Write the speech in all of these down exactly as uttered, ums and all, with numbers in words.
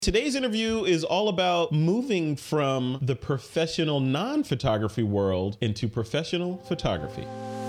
Today's interview is all about moving from the professional non-photography world into professional photography.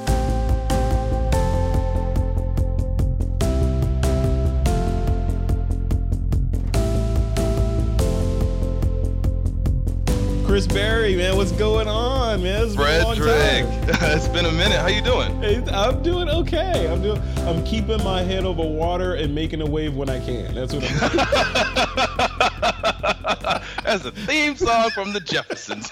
Chris Berry, man, what's going on, man? It's been a long Frederick, time. It's been a minute. How you doing? Hey, I'm doing okay. I'm doing. I'm keeping my head over water and making a wave when I can. That's what I'm doing. That's a theme song from the Jeffersons.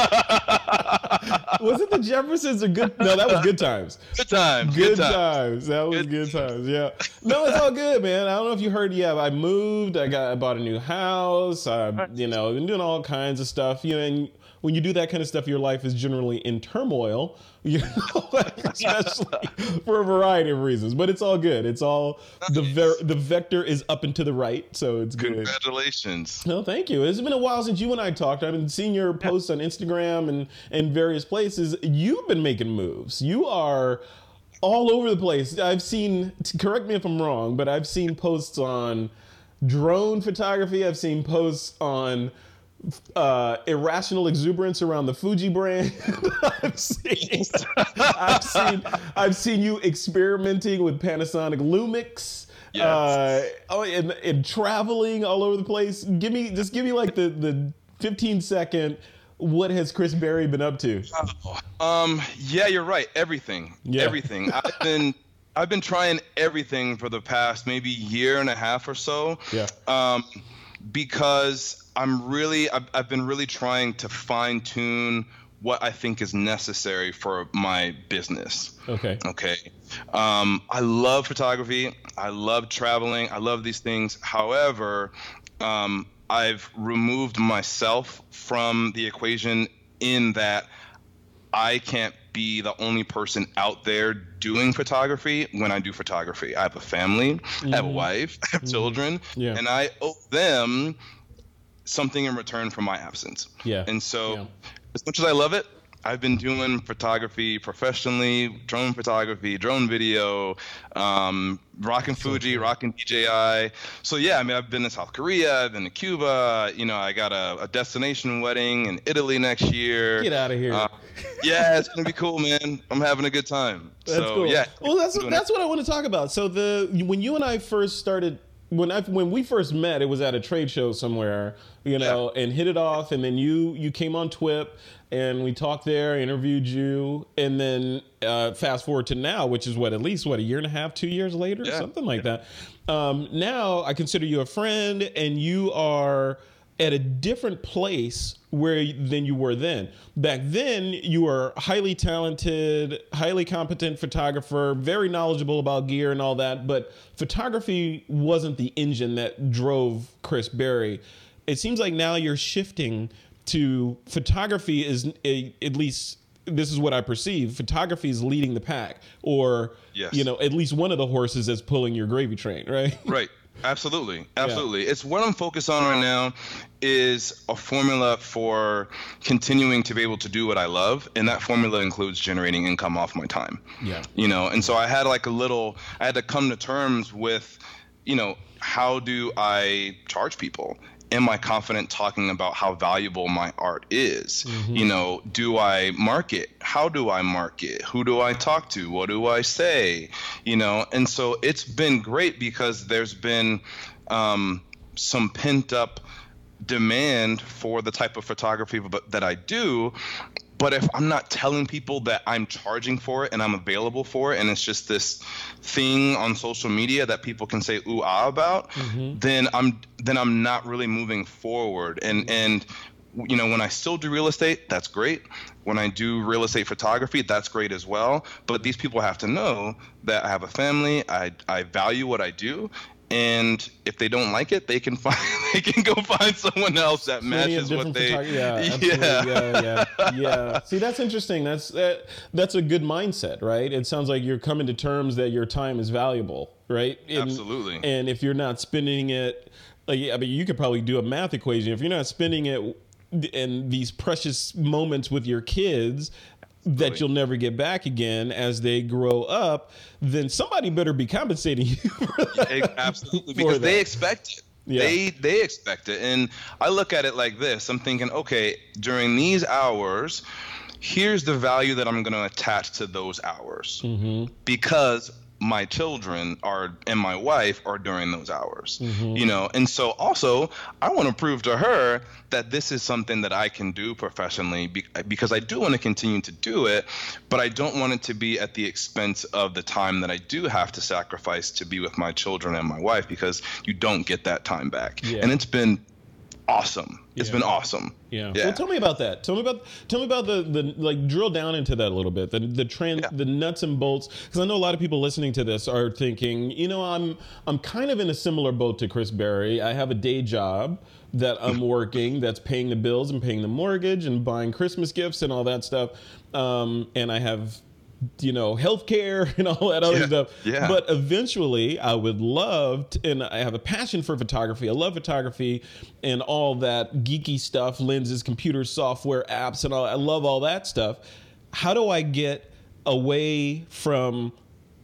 Was it the Jeffersons or good? No, that was Good Times. Good times. Good, Good times. times. That was Good good times. Yeah. No, it's all good, man. I don't know if you heard. Yeah, I moved. I got. I bought a new house. I, you know, been doing all kinds of stuff. You know, and when you do that kind of stuff, your life is generally in turmoil. You know, especially for a variety of reasons. But it's all good. It's all the ver- the vector is up and to the right, so it's good. Congratulations. No, thank you. It's been a while since you and I talked. I've been seeing your posts on Instagram and, and various places. You've been making moves. You are all over the place. I've seen, correct me if I'm wrong, but I've seen posts on drone photography. I've seen posts on uh, irrational exuberance around the Fuji brand. I've seen, I've seen, I've seen you experimenting with Panasonic Lumix. Yes. Uh, oh, and, and traveling all over the place. Give me, just give me like the, the fifteen second, what has Chris Berry been up to? Um, yeah, you're right. Everything, Yeah. everything. I've been, I've been trying everything for the past maybe year and a half or so. Yeah. Um, because I'm really, I've, I've been really trying to fine tune what I think is necessary for my business. Okay. Okay. Um, I love photography. I love traveling. I love these things. However, um, I've removed myself from the equation in that I can't be the only person out there doing photography when I do photography. I have a family, mm-hmm. I have a wife, I have mm-hmm. children, yeah. and I owe them something in return for my absence. Yeah. And so yeah. as much as I love it, I've been doing photography professionally, drone photography, drone video, um, rocking Fuji, rocking D J I. So yeah, I mean, I've been to South Korea, I've been to Cuba. You know, I got a, a destination wedding in Italy next year. Get out of here. Uh, yeah, it's gonna be cool, man. I'm having a good time. That's so, cool. Yeah. Well, that's that's what I want to talk about. So the when you and I first started. When I when we first met, it was at a trade show somewhere, you know, yeah. and hit it off. And then you you came on Twip, and we talked there, interviewed you, and then uh, fast forward to now, which is what at least what a year and a half, two years later, yeah. something like yeah. that. Um, now I consider you a friend, and you are at a different place where than you were then. Back then, you were highly talented, highly competent photographer, very knowledgeable about gear and all that, but photography wasn't the engine that drove Chris Berry. It seems like now you're shifting to photography is, a, at least this is what I perceive, photography is leading the pack, or, yes. you know, at least one of the horses that's pulling your gravy train, right? Right. Absolutely. Absolutely. Yeah. It's what I'm focused on right now is a formula for continuing to be able to do what I love. And that formula includes generating income off my time. Yeah. You know, and so I had like a little, I had to come to terms with, you know, how do I charge people? Am I confident talking about how valuable my art is? Mm-hmm. You know, do I market? How do I market? Who do I talk to? What do I say? You know, and so it's been great because there's been um, some pent up demand for the type of photography that I do. But if I'm not telling people that I'm charging for it and I'm available for it, and it's just this thing on social media that people can say ooh ah about, mm-hmm. then I'm then I'm not really moving forward. And and you know, when I still do real estate, that's great. When I do real estate photography, that's great as well. But these people have to know that I have a family. I I value what I do. And if they don't like it, they can find they can go find someone else that matches what they. Photog- yeah, yeah, yeah, yeah, yeah. See, that's interesting. That's that. That's a good mindset, right? It sounds like you're coming to terms that your time is valuable, right? And, Absolutely. And if you're not spending it, like, I mean, you could probably do a math equation. If you're not spending it in these precious moments with your kids that you'll never get back again as they grow up, then somebody better be compensating you for that. Absolutely, because they expect it. Yeah. They they expect it. And I look at it like this. I'm thinking, okay, during these hours, here's the value that I'm going to attach to those hours. Mm-hmm. Because my children are and my wife are during those hours. Mm-hmm. You know, and so also I want to prove to her that this is something that I can do professionally be, because I do want to continue to do it, but I don't want it to be at the expense of the time that I do have to sacrifice to be with my children and my wife, because you don't get that time back. Yeah. And it's been awesome. It's yeah. been awesome. Yeah. yeah. Well, tell me about that. Tell me about tell me about the the like drill down into that a little bit. The the trend, yeah. the nuts and bolts. Because I know a lot of people listening to this are thinking, you know, I'm I'm kind of in a similar boat to Chris Berry. I have a day job that I'm working that's paying the bills and paying the mortgage and buying Christmas gifts and all that stuff. Um, and I have, you know, healthcare and all that other yeah, stuff. Yeah. But eventually I would love to, and I have a passion for photography. I love photography and all that geeky stuff, lenses, computers, software, apps, and all. I love all that stuff. How do I get away from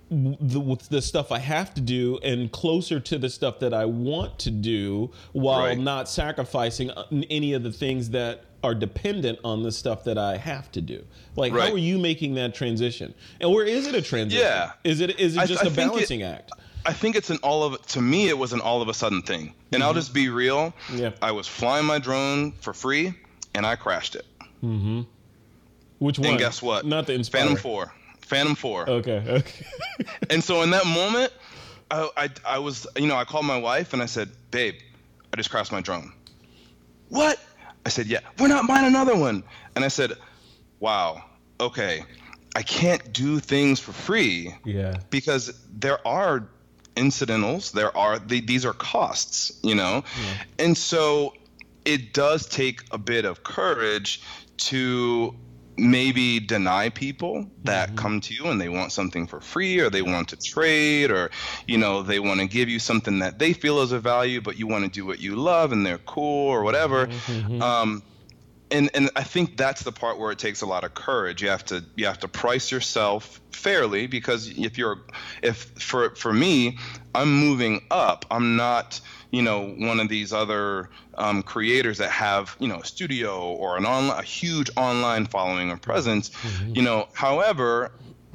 the, the stuff I have to do and closer to the stuff that I want to do while right. not sacrificing any of the things that are dependent on the stuff that I have to do? Like, right. how are you making that transition? And where is it a transition? Yeah. Is it is it just I, I a balancing it, act? I think it's an all of to me it was an all of a sudden thing. And mm-hmm. I'll just be real. Yeah. I was flying my drone for free and I crashed it. Mm-hmm. Which one? And guess what? Not the Inspire. Phantom four. Phantom four. Okay. Okay. And so in that moment, I, I I was you know I called my wife and I said, babe, I just crashed my drone. What? I said, yeah, we're not buying another one. And I said, wow, okay, I can't do things for free. Yeah. Because there are incidentals, there are, they, these are costs, you know? Yeah. And so it does take a bit of courage to maybe deny people that mm-hmm. come to you and they want something for free, or they want to trade, or, you know, they want to give you something that they feel is a value, but you want to do what you love and they're cool or whatever. Mm-hmm. Um, and, and I think that's the part where it takes a lot of courage. You have to, you have to price yourself fairly, because if you're, if for, for me, I'm moving up, I'm not, you know, one of these other um, creators that have, you know, a studio or an online, a huge online following or presence, mm-hmm. you know. However,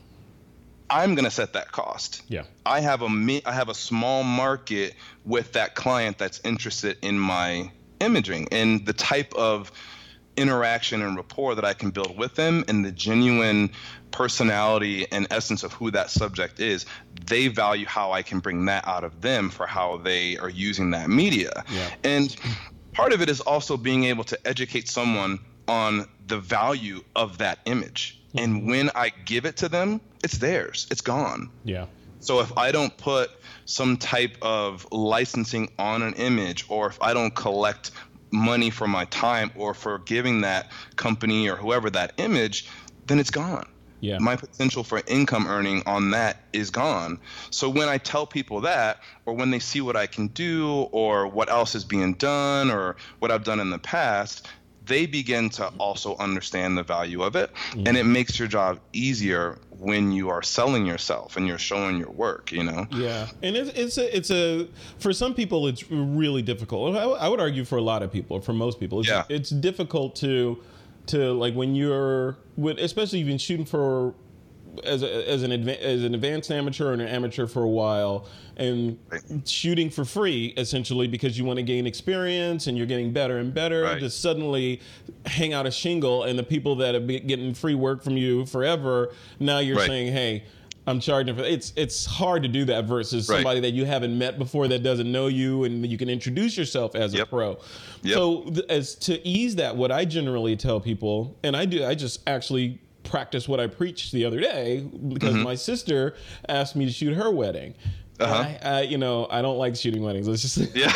I'm going to set that cost. Yeah. I have a me, I have a small market with that client that's interested in my imaging, and the type of interaction and rapport that I can build with them, and the genuine personality and essence of who that subject is. They value how I can bring that out of them for how they are using that media. Yeah. And part of it is also being able to educate someone on the value of that image. Mm-hmm. And when I give it to them, it's theirs. It's gone. Yeah. So if I don't put some type of licensing on an image, or if I don't collect money for my time or for giving that company or whoever that image, then it's gone. Yeah. My potential for income earning on that is gone. So when I tell people that, or when they see what I can do, or what else is being done, or what I've done in the past, they begin to also understand the value of it. Mm-hmm. And it makes your job easier when you are selling yourself and you're showing your work, you know? Yeah. And it's, it's a, it's a, for some people, it's really difficult. I, I would argue for a lot of people, for most people, it's, yeah. it's difficult to, to like when you're, with, especially you've been shooting for, as a, as an adva- as an advanced amateur and an amateur for a while, and right. shooting for free essentially because you want to gain experience and you're getting better and better. Right. To suddenly hang out a shingle, and the people that have been getting free work from you forever, now you're right. saying, hey, I'm charging for it's it's hard to do that versus right. somebody that you haven't met before that doesn't know you, and you can introduce yourself as yep. a pro. Yep. So th- as to ease that, what I generally tell people, and I do, I just actually practice what I preached the other day, because mm-hmm. my sister asked me to shoot her wedding. Uh-huh. I, I, you know, I don't like shooting weddings. Let's just yeah.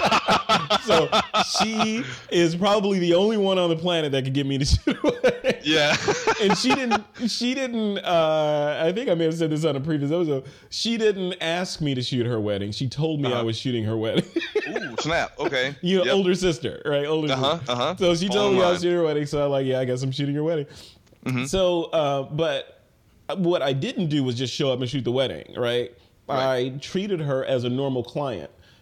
So she is probably the only one on the planet that could get me to shoot a wedding. Yeah. And she didn't. She didn't. Uh, I think I may have said this on a previous episode. She didn't ask me to shoot her wedding. She told me uh-huh. I was shooting her wedding. Ooh, snap. Okay. You know, yep. older sister, right? Older. Uh huh. sister. Uh huh. So she told me I was shooting her wedding. So I'm like, yeah, I guess I'm shooting her wedding. Mm-hmm. So, uh, but what I didn't do was just show up and shoot the wedding, right? Right. I treated her as a normal client.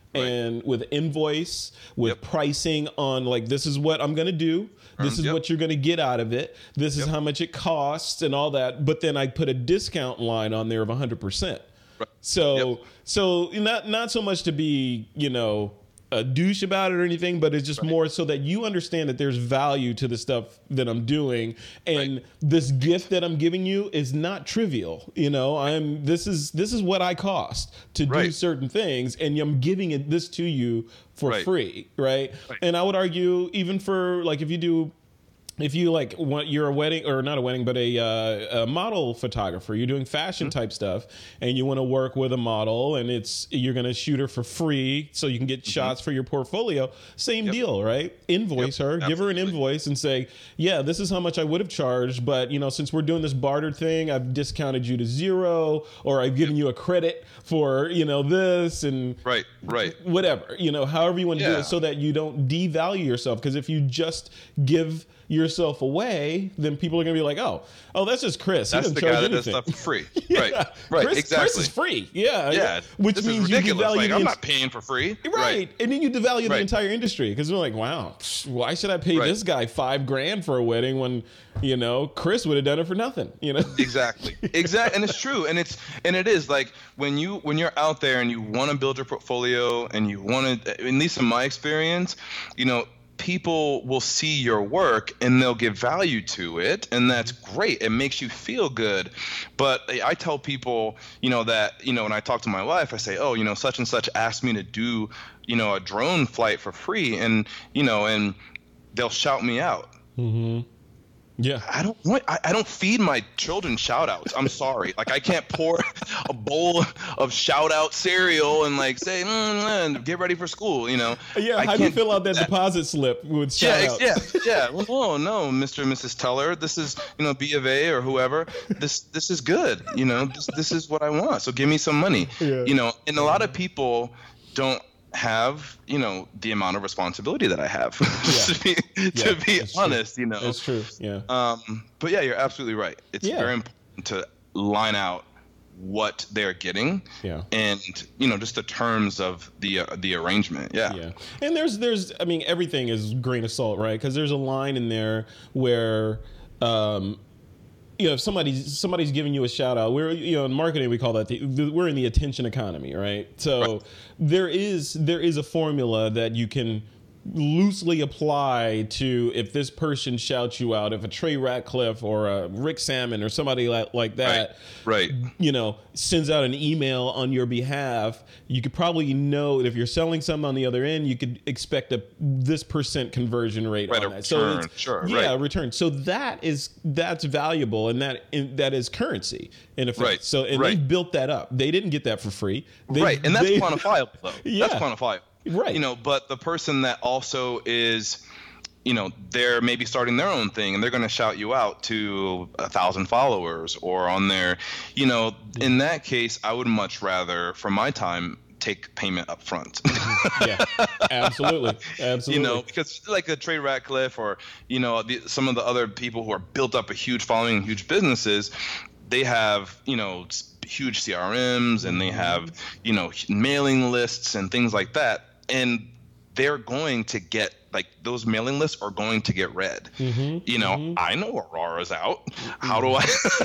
Right. and with invoice, with Yep. pricing on like, this is what I'm going to do. This Um, is yep. what you're going to get out of it. This is Yep. how much it costs and all that. But then I put a discount line on there of one hundred percent. Right. So, Yep. so not not so much to be, you know, a douche about it or anything, but it's just Right. more so that you understand that there's value to the stuff that I'm doing, and Right. this gift that I'm giving you is not trivial. You know, I'm this is this is what I cost to do Right. certain things, and I'm giving it this to you for Right. free, right? Right. And I would argue even for like if you do. If you like, want, you're a wedding or not a wedding, but a, uh, a model photographer, you're doing fashion type stuff, and you want to work with a model, and it's you're going to shoot her for free, so you can get shots for your portfolio. Same Yep. deal, right? Invoice Yep, her, give her an absolutely. invoice, and say, yeah, this is how much I would have charged, but you know, since we're doing this bartered thing, I've discounted you to zero, or I've given you a credit for you know this, and Right. Right. whatever, you know, however you want to do Yeah. it, so that you don't devalue yourself. Because if you just give yourself away, then people are going to be like, oh, oh, that's just Chris. He That's doesn't the charge guy that does anything. stuff for free. Yeah. Right. Right. Chris, exactly. Chris is free. Yeah. Yeah. Which this means is you ridiculous. devalue Like, the I'm ent- not paying for free. Right. And then you devalue the Right. entire industry, because they're like, wow, psh, why should I pay Right. this guy five grand for a wedding when, you know, Chris would have done it for nothing, you know? Exactly. Exactly. And it's true. And it's and it is like when you when you're out there and you want to build your portfolio and you want to, at least in my experience, you know, people will see your work and they'll give value to it, and that's great. It makes you feel good. But I tell people, you know, that, you know, when I talk to my wife, I say, oh, you know, such and such asked me to do, you know, a drone flight for free, and, you know, and they'll shout me out. Mm-hmm. Yeah. I don't want, I, I don't feed my children shout outs. I'm sorry. Like, I can't pour a bowl of shout out cereal and like say, mm, mm, get ready for school, you know? Yeah. I How do you can't fill out that do deposit slip with Yeah, shout ex- outs? yeah, yeah. Well, no, no, Mister and Missus Teller, this is, you know, B of A or whoever. This, this is good. You know, this, this is what I want. So give me some money. Yeah. You know, and a lot of people don't have, you know, the amount of responsibility that I have. to be, Yeah, to be that's true. honest, you know. That's true. Yeah. Um, but yeah, you're absolutely right. It's Yeah. very important to line out what they're getting, Yeah. and you know, just the terms of the uh, the arrangement. Yeah. Yeah, and there's there's I mean, everything is grain of salt, right? Because there's a line in there where, um, you know, if somebody's somebody's giving you a shout out, we're, you know, in marketing we call that the, the, we're in the attention economy, right? So Right. there is there is a formula that you can loosely apply to if this person shouts you out, if a Trey Ratcliffe or a Rick Salmon or somebody like, like that, Right. you know, sends out an email on your behalf, you could probably know that if you're selling something on the other end, you could expect a this percent conversion rate Right, on a that. So return, it's, sure, yeah, right. return. So that is that's valuable, and that in, that is currency in effect. Right, So and right. they built that up. They didn't get that for free. They, Right, and that's they- quantifiable though. Yeah. That's quantifiable. Right. You know, but the person that also is, you know, they're maybe starting their own thing and they're going to shout you out to a thousand followers or on their, you know, in that case, I would much rather, for my time, take payment up front. yeah, absolutely, absolutely. You know, because like a Trey Ratcliffe or, you know, the, some of the other people who are built up a huge following, huge businesses, they have, you know, huge C R Ms and they have, you know, mailing lists and things like that. And they're going to get, like, those mailing lists are going to get read. Mm-hmm, You know, mm-hmm. I know Aurora's out. How do I,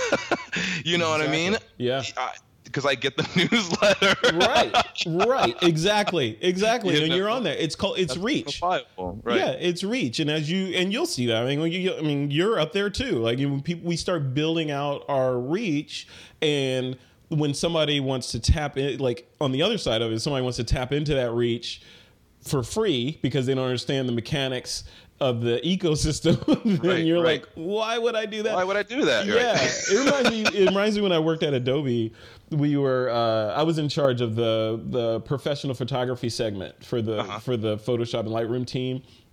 you know what I mean? Yeah. Because I, I get the newsletter. right, right, exactly, exactly. You and know? you're on there. It's called it's reach. Quantifiable, right? Yeah, it's reach, and as you and you'll see that. I mean, when you, I mean, you're up there too. Like when people, we start building out our reach, and when somebody wants to tap in, like on the other side of it, somebody wants to tap into that reach for free because they don't understand the mechanics of the ecosystem, then Right, you're right. like, why would I do that? Why would I do that? Yeah, Right. it reminds me. It reminds me when I worked at Adobe. We were. Uh, I was in charge of the the professional photography segment for the Uh-huh. for the Photoshop and Lightroom team,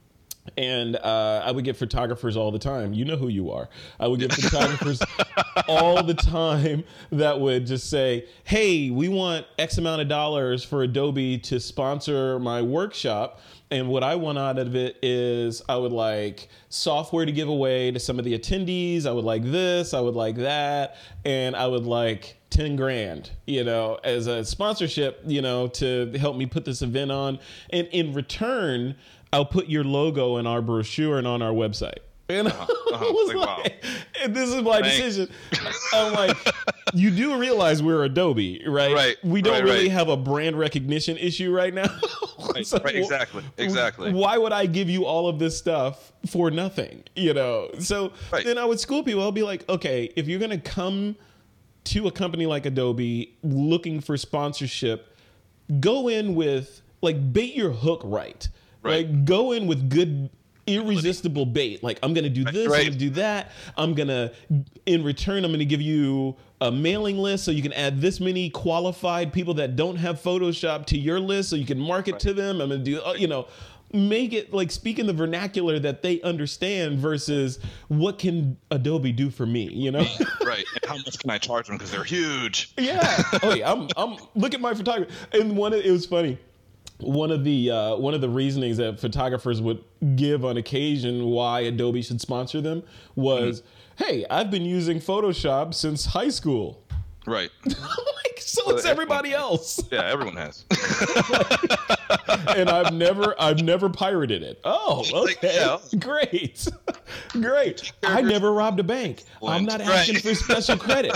And uh, I would get photographers all the time. You know who you are. I would get photographers all the time that would just say, hey, we want X amount of dollars for Adobe to sponsor my workshop. And what I want out of it is I would like software to give away to some of the attendees. I would like this. I would like that. And I would like ten grand, you know, as a sponsorship, you know, to help me put this event on. And in return, I'll put your logo in our brochure and on our website. And uh-huh, uh-huh. I was like, like, wow. And this is my Thanks. decision. I'm like, you do realize we're Adobe, right? Right. We don't right, really right. have a brand recognition issue right now. Right, so right, exactly, exactly. Why would I give you all of this stuff for nothing? You know. So right. then I would school people. I'll be like, okay, if you're gonna come to a company like Adobe looking for sponsorship, go in with like bait your hook right. Right. Like go in with good, irresistible bait. Like I'm gonna do this, right. I'm gonna do that. I'm gonna, in return, I'm gonna give you a mailing list so you can add this many qualified people that don't have Photoshop to your list, so you can market right. to them. I'm gonna do, you know, make it like speak in the vernacular that they understand versus what can Adobe do for me, you know? Right. And how much can I charge them because they're huge? Yeah. Oh yeah. I'm. I'm. Look at my photography. And one. Of, it was funny. One of the uh, one of the reasonings that photographers would give on occasion why Adobe should sponsor them was, mm-hmm. "Hey, I've been using Photoshop since high school." Right. Like, so well, it's everybody else. Yeah, everyone has. And I've never I've never pirated it. Oh, okay, yeah. Great, great. I never robbed a bank. I'm not asking right. for special credit.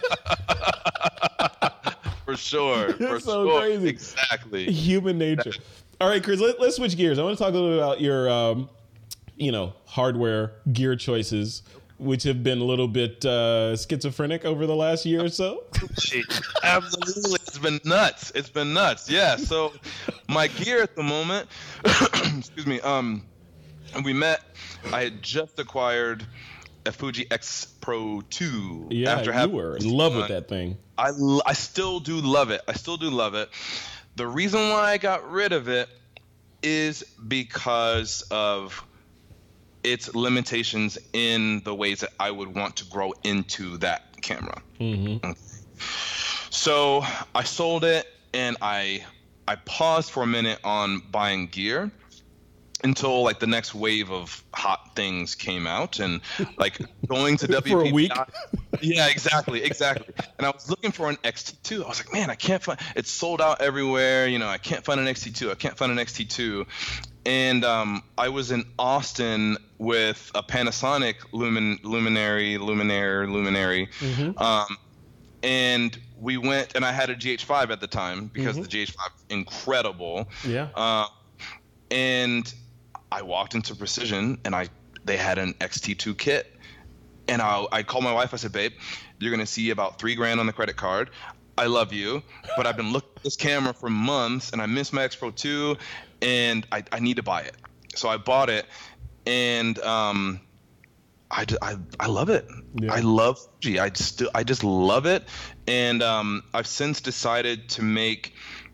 For sure. For it's so sure. crazy. Exactly. Human nature. All right, Chris, let, let's switch gears. I want to talk a little bit about your, um, you know, hardware gear choices, which have been a little bit uh, schizophrenic over the last year or so. Absolutely. It's been nuts. It's been nuts. Yeah. So my gear at the moment, excuse me, um, we met, I had just acquired a Fuji X Pro two. Yeah, after you having, were in love with that thing. I, I still do love it. I still do love it. The reason why I got rid of it is because of its limitations in the ways that I would want to grow into that camera. Mm-hmm. Okay. So I sold it, and I I paused for a minute on buying gear until like the next wave of hot things came out, and like going to W P P I. For a week? Yeah, exactly, exactly. And I was looking for an X T two. I was like, man, I can't find. It's sold out everywhere. You know, I can't find an X T two. I can't find an X T two. And um, I was in Austin with a Panasonic Lumin, Luminary, Luminaire, Luminary, mm-hmm. um, and we went. And I had a G H five at the time because mm-hmm. the G H five is incredible. Yeah. Uh, and I walked into Precision, and I they had an X T two kit. And I, I called my wife. I said, babe, you're going to see about three grand on the credit card. I love you, but I've been looking at this camera for months, and I miss my X Pro two, and I, I need to buy it. So I bought it, and um, I, I, I love it. Yeah. I love Fuji. I still I just love it. And um, I've since decided to make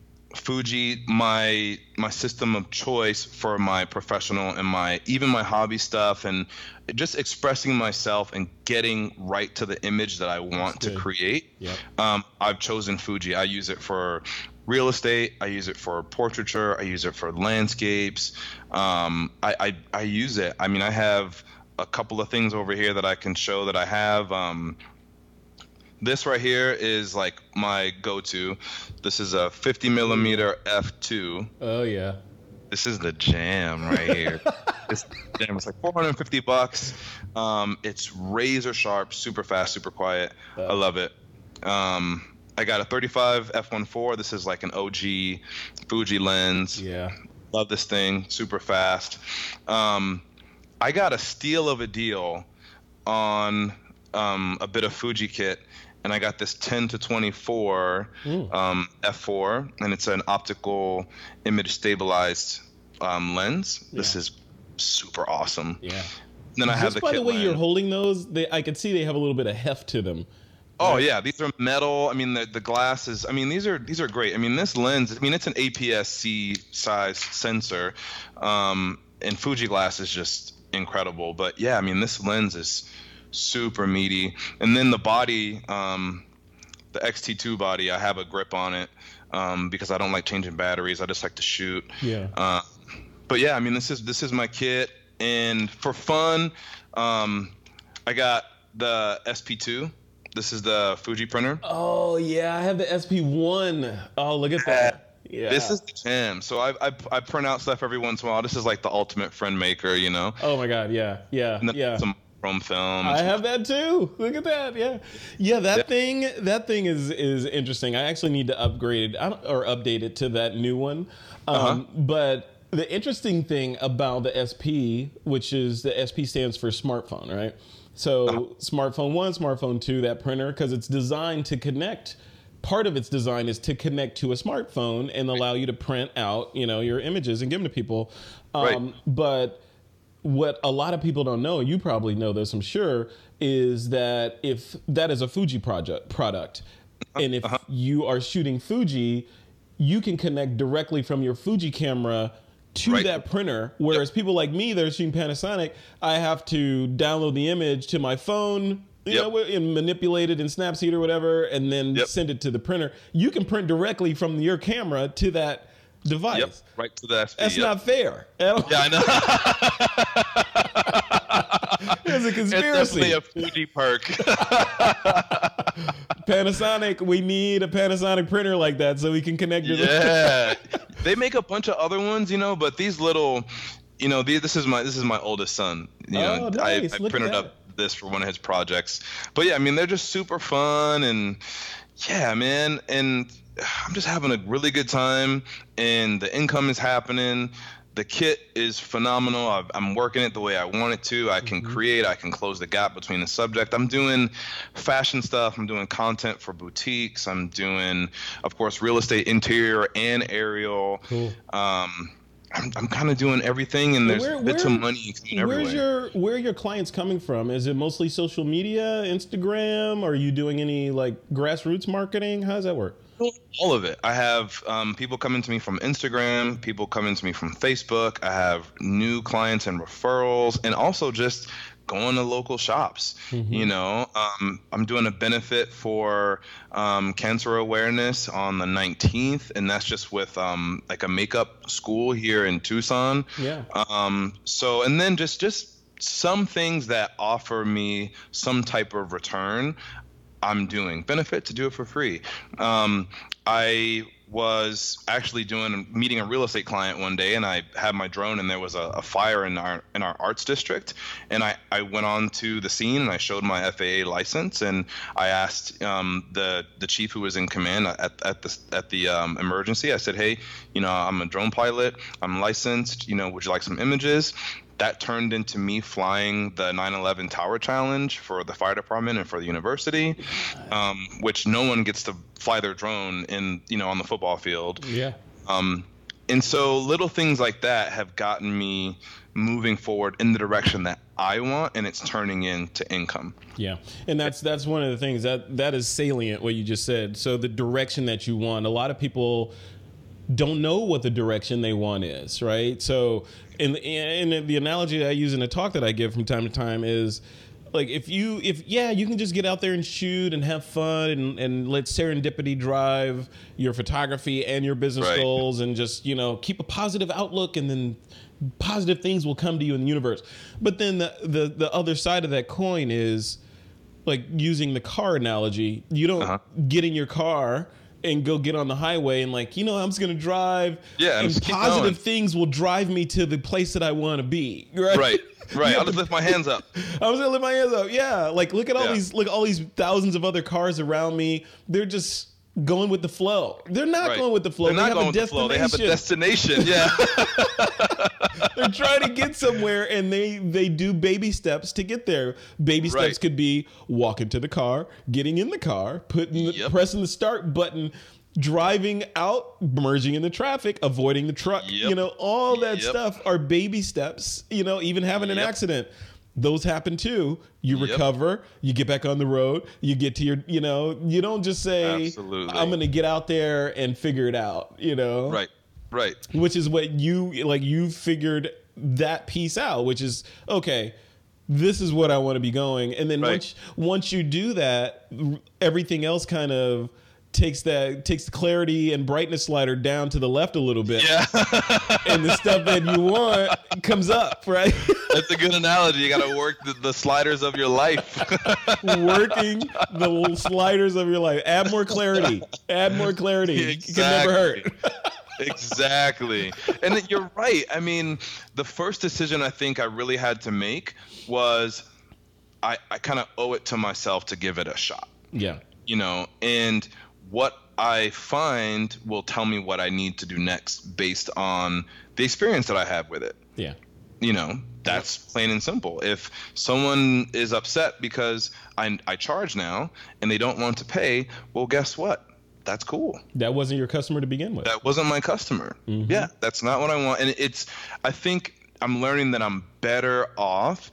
Fuji my my system of choice for my professional and my even my hobby stuff, and just expressing myself and getting right to the image that I want to create. Yep. Um, I've chosen Fuji. I use it for real estate. I use it for portraiture. I use it for landscapes. Um, I, I I use it. I mean, I have a couple of things over here that I can show that I have. Um, This right here is like my go-to. This is a fifty millimeter f two. Oh yeah. This is the jam right here. This jam is like four hundred fifty bucks. Um, it's razor sharp, super fast, super quiet. Oh. I love it. Um, I got a thirty-five f one point four. This is like an O G Fuji lens. Yeah. Love this thing, super fast. Um, I got a steal of a deal on um, a bit of Fuji kit. And I got this ten to twenty-four um, f four, and it's an optical image stabilized um, lens. Yeah. This is super awesome. Yeah. Then I Just have the by kit the way lens. You're holding those, they, I can see they have a little bit of heft to them. Oh right? yeah, these are metal. I mean, the the glass is. I mean, these are these are great. I mean, this lens. I mean, it's an A P S C size sensor, um, and Fuji glass is just incredible. But yeah, I mean, this lens is super meaty. And then the body, um, the X T two body, I have a grip on it um, because I don't like changing batteries. I just like to shoot. Yeah. Uh, but yeah, I mean, this is this is my kit, and for fun, um, I got the S P two. This is the Fuji printer. Oh yeah, I have the S P one. Oh, look at that. Yeah. This is the jam. So I, I I print out stuff every once in a while. This is like the ultimate friend maker, you know. Oh my God, yeah, yeah, And then yeah. Some chrome film. I have that too. Look at that. Yeah, yeah. That Yeah. thing. That thing is is interesting. I actually need to upgrade it I don't, or update it to that new one. Um, Uh-huh. But the interesting thing about the S P, which is the S P stands for smartphone, right? So Uh-huh. smartphone one, smartphone two, that printer, because it's designed to connect. Part of its design is to connect to a smartphone and allow you to print out, you know, your images and give them to people. Um, Right. But what a lot of people don't know, you probably know this, I'm sure, is that if that is a Fuji project product, and if Uh-huh. you are shooting Fuji, you can connect directly from your Fuji camera to Right. that printer. Whereas people like me that are shooting Panasonic, I have to download the image to my phone, you Yep. know, and manipulate it in Snapseed or whatever, and then Yep. send it to the printer. You can print directly from your camera to that device. Yep. Right to the S P. That's yep. not fair. Yeah, I know. It's a It's conspiracy. definitely a Fuji perk. Panasonic, we need a Panasonic printer like that so we can connect to the Yeah, they make a bunch of other ones, you know, but these little, you know, these, this is my this is my oldest son. You know, Oh, nice. I, I Look at printed that. up this for one of his projects. But yeah, I mean, they're just super fun, and yeah, man, and I'm just having a really good time, and the income is happening. The kit is phenomenal. I've, I'm working it the way I want it to. I can create. I can close the gap between the subject. I'm doing fashion stuff. I'm doing content for boutiques. I'm doing, of course, real estate, interior and aerial. Cool. Um, I'm, I'm kind of doing everything, and there's Where- bits where- of money coming Where's everywhere. your where are your clients coming from? Is it mostly social media, Instagram? Are you doing any like grassroots marketing? How does that work? All of it. I have um, people coming to me from Instagram, people coming to me from Facebook. I have new clients and referrals, and also just going to local shops. Mm-hmm. You know, um, I'm doing a benefit for um, cancer awareness on the nineteenth, and that's just with um, like a makeup school here in Tucson. Yeah. Um, so, and then just just some things that offer me some type of return. I'm doing benefit to do it for free. Um, I was actually doing meeting a real estate client one day, and I had my drone, and there was a, a fire in our in our arts district, and I, I went on to the scene, and I showed my F A A license, and I asked um, the the chief who was in command at at the at the um, emergency. I said, hey, you know, I'm a drone pilot. I'm licensed. You know, would you like some images? That turned into me flying the nine eleven Tower Challenge for the fire department and for the university, um, which no one gets to fly their drone in, you know, on the football field. Yeah. Um, and so little things like that have gotten me moving forward in the direction that I want, and it's turning into income. Yeah, and that's that's one of the things that that is salient what you just said. So the direction that you want, a lot of people don't know what the direction they want is, right? So, in in the analogy that I use in a talk that I give from time to time is, like, if you if yeah, you can just get out there and shoot and have fun and, and let serendipity drive your photography and your business Right. goals, and just, you know, keep a positive outlook, and then positive things will come to you in the universe. But then the the, the other side of that coin is, like, using the car analogy. You don't Uh-huh. get in your car and go get on the highway and, like, you know, I'm just going to drive. Yeah, and and just keep positive going. things will drive me to the place that I want to be. Right. Right, right. You I'll have just to- lift my hands up. I was gonna lift my hands up. Yeah, like, look at all Yeah. these, look at all these thousands of other cars around me. They're just going with the flow. They're not Right. going with the flow. They're they not have going a with the flow. They have a destination. destination. Yeah. They're trying to get somewhere, and they they do baby steps to get there. Baby steps Right. could be walking to the car, getting in the car, putting the, Yep. pressing the start button, driving out, merging in the traffic, avoiding the truck. Yep. You know, all that Yep. stuff are baby steps. You know, even having an Yep. accident. those happen too. You Yep. recover, you get back on the road, you get to your, you know, you don't just say, Absolutely. I'm going to get out there and figure it out, you know? Right. Right. Which is what you, like, you figured that piece out, which is, okay, this is what I want to be going. And then Right. once, once you do that, everything else kind of takes that, takes the clarity and brightness slider down to the left a little bit. Yeah. And the stuff that you want comes up, right? That's a good analogy. You got to work the, the sliders of your life. Working the little sliders of your life. Add more clarity. Add more clarity. It can never hurt. Exactly. And you're right. I mean, the first decision I think I really had to make was I, I kind of owe it to myself to give it a shot. Yeah. You know, and what I find will tell me what I need to do next based on the experience that I have with it. Yeah. You know, that's plain and simple. If someone is upset because I, I charge now and they don't want to pay, well, guess what? That's cool. That wasn't your customer to begin with. That wasn't my customer. Mm-hmm. Yeah, that's not what I want. And it's, I think I'm learning that I'm better off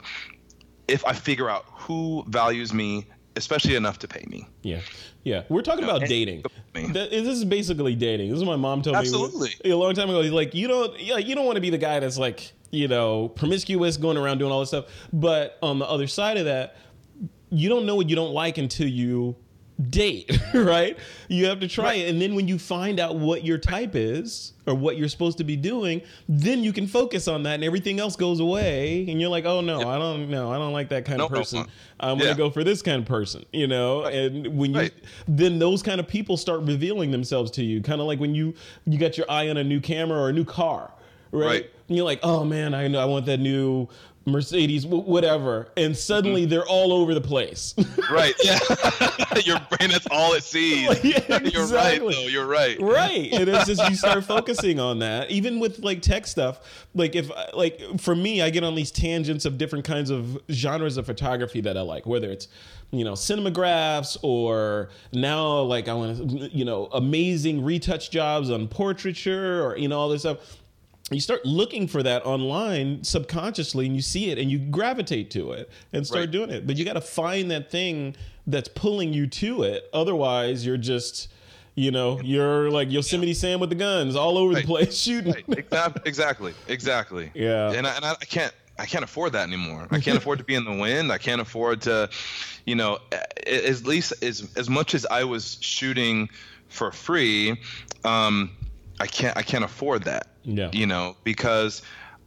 if I figure out who values me, especially enough to pay me. Yeah. Yeah. We're talking No, about dating. me. That, this is basically dating. This is what my mom told Absolutely. me a long time ago. Like, you don't, yeah, you don't want to be the guy that's like, you know, promiscuous, going around doing all this stuff. But on the other side of that, you don't know what you don't like until you date, right? You have to try Right. it. And then when you find out what your type is or what you're supposed to be doing, then you can focus on that and everything else goes away. And you're like, oh no, Yep. I don't know. I don't like that kind No, of no, person. no. I'm Yeah. going to go for this kind of person, you know? Right. And when you, Right. then those kind of people start revealing themselves to you. Kind of like when you, you got your eye on a new camera or a new car, right? Right. And you're like, oh man, I know I want that new Mercedes, wh- whatever. And suddenly Mm-hmm. they're all over the place. Right. Yeah. Your brain, that's all it sees. Yeah, You're right, exactly. though. You're right. Right. And it's just you start focusing on that. Even with like tech stuff, like if like for me, I get on these tangents of different kinds of genres of photography that I like, whether it's, you know, cinemagraphs or now like I want to, you know, amazing retouch jobs on portraiture or, you know, all this stuff. You start looking for that online subconsciously and you see it and you gravitate to it and start Right. doing it. But you got to find that thing that's pulling you to it. Otherwise, you're just, you know, you're like Yosemite Sam with the guns all over Right. the place shooting. Right. Exactly. Exactly. Exactly. Yeah. And I, and I can't. I can't afford that anymore. I can't afford to be in the wind. I can't afford to, you know, a- at least as as much as I was shooting for free, um, I can't. I can't afford that. Yeah. You know, because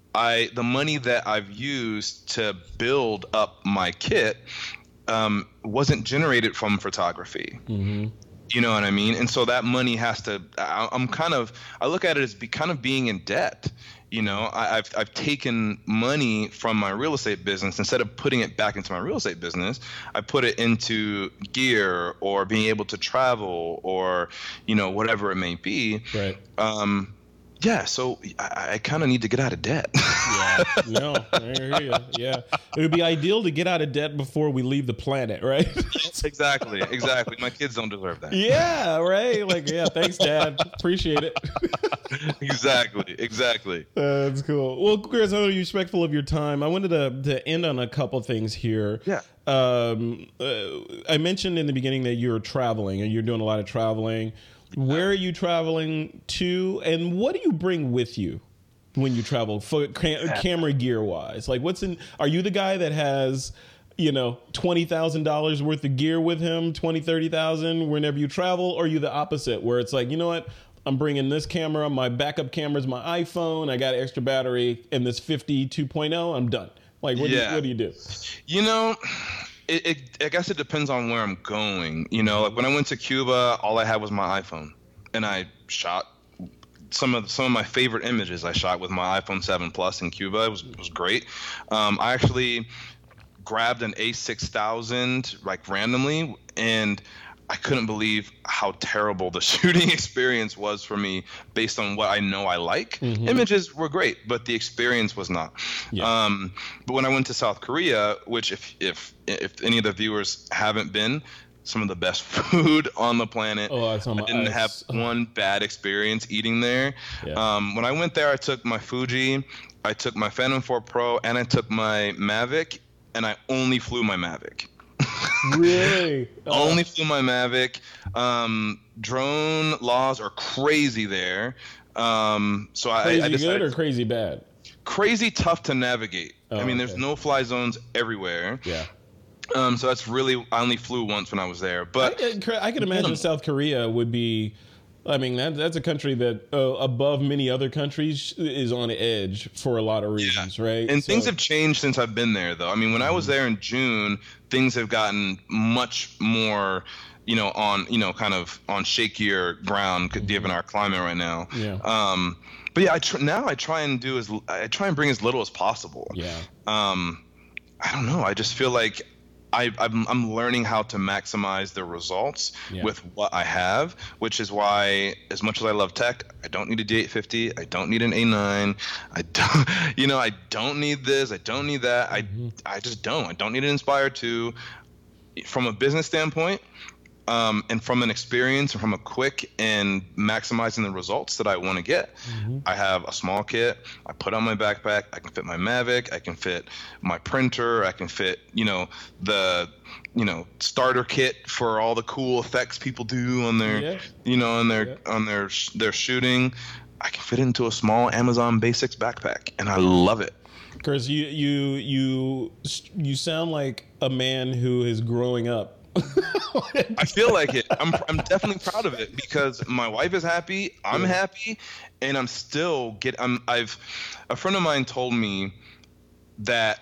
I the money that I've used to build up my kit um, wasn't generated from photography. Mm-hmm. You know what I mean? And so that money has to. I, I'm kind of. I look at it as be kind of being in debt. You know, I, I've I've taken money from my real estate business instead of putting it back into my real estate business. I put it into gear or being able to travel or, you know, whatever it may be. Right. Um, yeah. So I, I kind of need to get out of debt. Yeah. No, I hear you. Yeah. It would be ideal to get out of debt before we leave the planet, right? Exactly. Exactly. My kids don't deserve that. Yeah. Right. Like, yeah. Thanks, Dad. Appreciate it. Exactly. Exactly. Uh, that's cool. Well, Chris, I want to be respectful of your time. I wanted to, to end on a couple things here. Yeah. Um, uh, I mentioned in the beginning that you're traveling and you're doing a lot of traveling. Where are you traveling to, and what do you bring with you when you travel for ca- camera gear wise? Like, what's in? Are you the guy that has, you know, twenty thousand dollars worth of gear with him, twenty, thirty thousand whenever you travel, or are you the opposite, where it's like, you know what? I'm bringing this camera. My backup camera is my iPhone. I got an extra battery and this fifty two point oh. I'm done. Like, what, Yeah. do you, what do you do? You know, it, it, I guess it depends on where I'm going. You know, like when I went to Cuba, all I had was my iPhone, and I shot some of some of my favorite images. I shot with my iPhone seven Plus in Cuba. It was it was great. Um, I actually grabbed an A six thousand like randomly, and I couldn't believe how terrible the shooting experience was for me based on what I know I like. Mm-hmm. Images were great, but the experience was not. Yeah. Um, but when I went to South Korea, which if if if any of the viewers haven't been, some of the best food on the planet. Oh, it's on my I didn't have ice. one bad experience eating there. Yeah. Um, when I went there, I took my Fuji, I took my Phantom four Pro, and I took my Mavic. and I only flew my Mavic. Really? Oh. Only flew my Mavic. Um, drone laws are crazy there. Um, so crazy I, I decided good or crazy bad? Crazy tough to navigate. Oh, I mean, okay. there's no fly zones everywhere. Yeah. Um, so that's really, I only flew once when I was there. But I, I can imagine South Korea would be, I mean, that, that's a country that uh, above many other countries is on edge for a lot of reasons, yeah. right? And so, things have changed since I've been there, though. I mean, when mm-hmm. I was there in June, things have gotten much more, you know, on, you know, kind of on shakier ground mm-hmm. given our climate right now. Yeah. Um, but yeah, I tr- now I try and do as, I try and bring as little as possible. Yeah. Um, I don't know. I just feel like I, I'm, I'm learning how to maximize the results yeah. with what I have, which is why, as much as I love tech, I don't need a D eight fifty. I don't need an A nine. I don't, you know, I don't need this. I don't need that. Mm-hmm. I, I just don't. I don't need an Inspire two. From a business standpoint, um, and from an experience, and from a quick and maximizing the results that I want to get, mm-hmm. I have a small kit. I put on my backpack. I can fit my Mavic. I can fit my printer. I can fit, you know, the, you know, starter kit for all the cool effects people do on their, yeah. you know, on their, yeah. on their, their shooting. I can fit it into a small Amazon Basics backpack, and I love it. Chris, you you you you sound like a man who is growing up. I feel like it. I'm I'm definitely proud of it because my wife is happy, I'm yeah. happy, and I'm still get. I'm I've a friend of mine told me that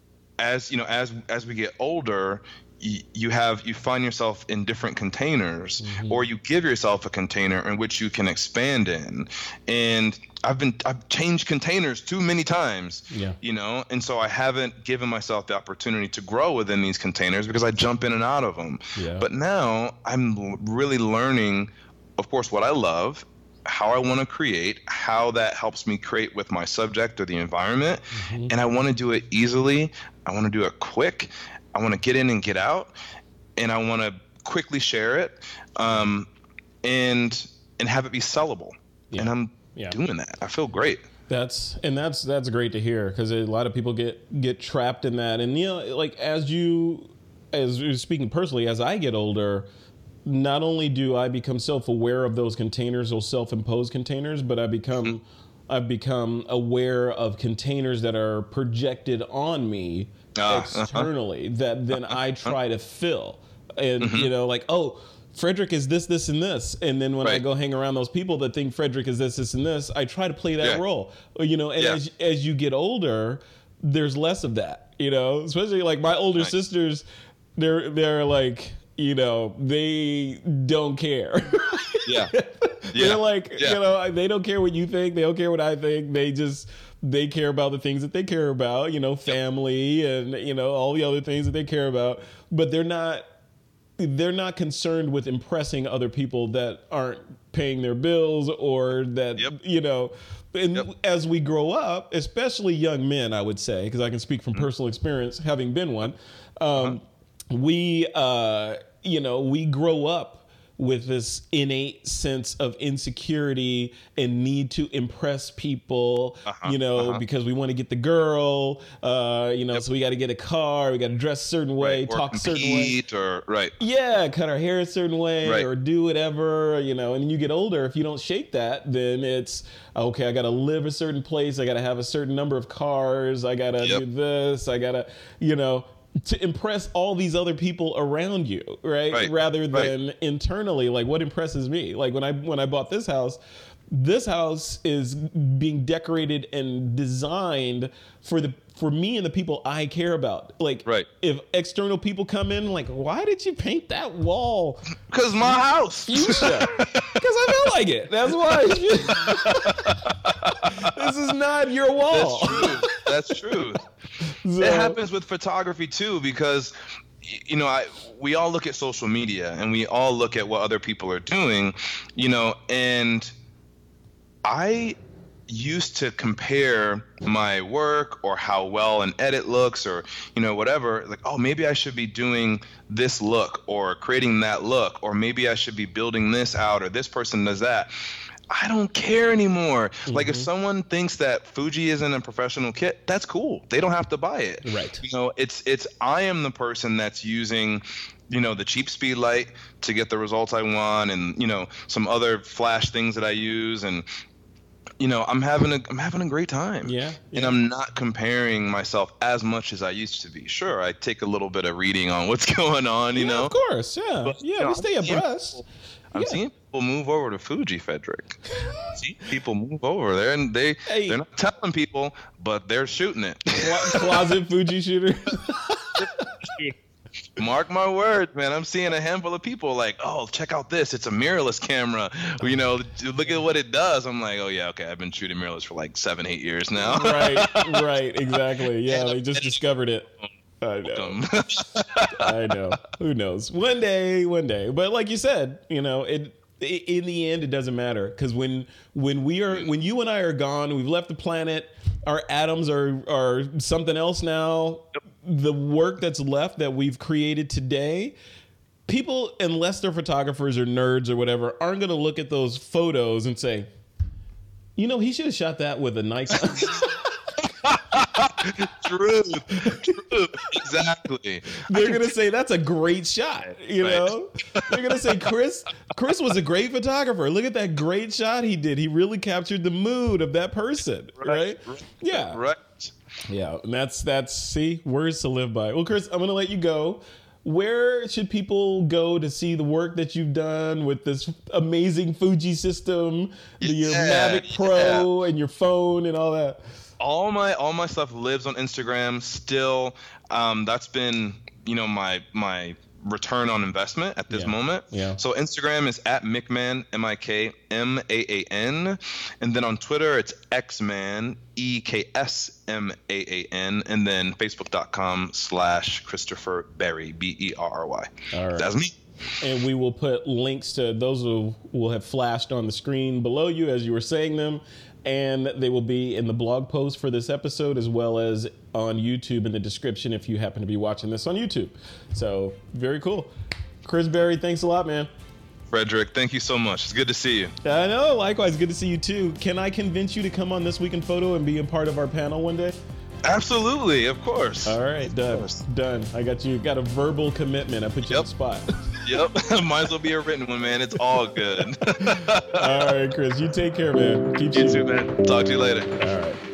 as you know as as we get older, you, you have you find yourself in different containers, mm-hmm. or you give yourself a container in which you can expand in, and I've been I've changed containers too many times, yeah. you know, and so I haven't given myself the opportunity to grow within these containers because I jump in and out of them. Yeah. But now I'm really learning, of course, what I love, how I want to create, how that helps me create with my subject or the environment, mm-hmm. and I want to do it easily. I want to do it quick. I want to get in and get out, and I want to quickly share it, um, and and have it be sellable. Yeah. And I'm Yeah. doing that. I feel great. That's and that's that's great to hear because a lot of people get get trapped in that. And you know, like as you, as speaking personally, as I get older, not only do I become self-aware of those containers, those self-imposed containers, but I become mm-hmm. I've become aware of containers that are projected on me uh, externally uh-huh. that then I try to fill. And mm-hmm. you know, like oh. Frederick is this, this, and this. And then when right. I go hang around those people that think Frederick is this, this, and this, I try to play that yeah. role. You know, and yeah. as as you get older, there's less of that. You know, especially like my older nice. sisters, they're they're like, you know, they don't care. yeah. yeah. They're like, yeah. you know, they don't care what you think. They don't care what I think. They just they care about the things that they care about. You know, family yep. and you know all the other things that they care about. But they're not. They're not concerned with impressing other people that aren't paying their bills or that, yep. you know, and yep. as we grow up, especially young men, I would say, because I can speak from mm-hmm. personal experience, having been one, um, uh-huh. we, uh, you know, we grow up with this innate sense of insecurity and need to impress people, uh-huh, you know, uh-huh. because we want to get the girl, uh, you know, yep. so we got to get a car, we got to dress a certain way, right. talk a certain way. Or, right. Yeah, cut our hair a certain way right. or do whatever, you know, and then you get older, if you don't shake that, then it's, okay, I got to live a certain place, I got to have a certain number of cars, I got to yep. do this, I got to, you know, to impress all these other people around you, right? right. Rather than right. internally, like what impresses me. Like when I when I bought this house, this house is being decorated and designed for the for me and the people I care about. Like right. if external people come in, like, why did you paint that wall? Because my house. Fuchsia. Because I feel like it. That's why. This is not your wall. That's true. That's true. So, it happens with photography too, because you know, I we all look at social media and we all look at what other people are doing, you know, and I used to compare my work or how well an edit looks or, you know, whatever, like, oh, maybe I should be doing this look or creating that look, or maybe I should be building this out or this person does that. I don't care anymore. Mm-hmm. Like if someone thinks that Fuji isn't a professional kit, that's cool. They don't have to buy it. Right. You know, it's it's I am the person that's using, you know, the cheap speed light to get the results I want, and you know, some other flash things that I use, and you know, I'm having a I'm having a great time. Yeah, yeah. And I'm not comparing myself as much as I used to be. Sure, I take a little bit of reading on what's going on, you yeah, know. Of course, yeah. But, yeah, you know, we stay abreast. People, I'm yeah. seeing people move over to Fuji, Frederick. See people move over there, and they hey. they're not telling people, but they're shooting it. Closet Fuji shooter. Mark my words, man. I'm seeing a handful of people like, oh, check out this. It's a mirrorless camera. You know, look at what it does. I'm like, oh, yeah, okay. I've been shooting mirrorless for like seven, eight years now. Right, right. Exactly. Yeah, they just discovered it. I know. I know. Who knows? One day, one day. But like you said, you know, it, it in the end, it doesn't matter, because when when we are when you and I are gone, we've left the planet. Our atoms are are something else now. Yep. The work that's left that we've created today, people, unless they're photographers or nerds or whatever, aren't going to look at those photos and say, you know, he should have shot that with a nice. Truth, truth, exactly. They're gonna say that's a great shot. You right. know, they're gonna say Chris. Chris was a great photographer. Look at that great shot he did. He really captured the mood of that person. Right? right? Yeah. Right. Yeah. And that's that's see words to live by. Well, Chris, I'm gonna let you go. Where should people go to see the work that you've done with this amazing Fuji system, yeah, your Mavic Pro yeah. and your phone and all that? All my all my stuff lives on Instagram still. Um, that's been, you know, my my return on investment at this yeah. moment. Yeah. So Instagram is at Mikman, M I K M A A N, and then on Twitter it's Xman, E K S M A A N, and then Facebook.com slash Christopher Berry, B E R R Y. All right. That's me. And we will put links to those who will have flashed on the screen below you as you were saying them. And they will be in the blog post for this episode, as well as on YouTube in the description if you happen to be watching this on YouTube. So very cool. Chris Berry, thanks a lot, man. Frederick, thank you so much. It's good to see you. I know. Likewise, good to see you too. Can I convince you to come on This Week in Photo and be a part of our panel one day? Absolutely, of course. All right, done. Done. I got you. Got a verbal commitment. I put you yep. on the spot. Yep. Might as well be a written one, man. It's all good. All right, Chris. You take care, man. Keep you too, man. Talk to you later. All right.